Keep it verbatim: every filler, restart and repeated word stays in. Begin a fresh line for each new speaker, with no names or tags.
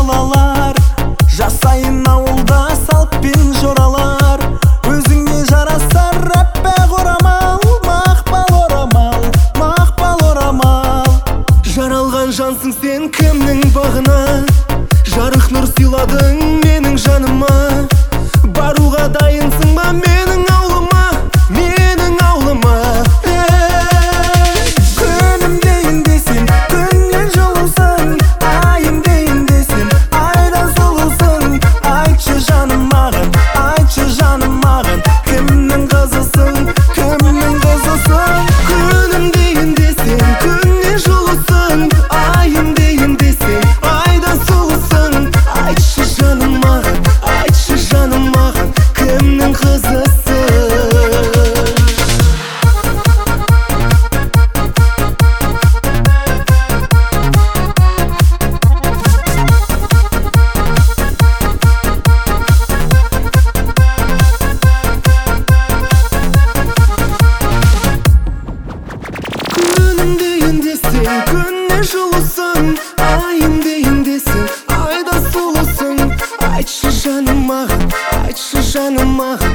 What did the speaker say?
балалар, жасайын ауылда салт пен жоралар. Өзіңе жарасар әппақ орамал, мақпал орамал, мақпал орамал. Жаралған жансың сен кімнің бағына, жарық нұр сыйладың менің жаныма. Баруға дайынсың ба менің ауылыма, менің ауылыма. Күнім дейін десем, күннен жылусың, айым дейін десем, айдан сұлусың. Айтшы жаным маған, айтшы жаным маған, кімнің қызысың, кімнің қызысың. Күнім дейін десем, күннен жылусың, айым дейін десем, айдан сұлусың. Айтшы жаным маған, айтшы жаным маған, кімнің қызысың. Күнім дейін десең, күннен жылусың, айым дейін десең, айда сұлусың. Айтшы жаным маған, айтшы жаным маған,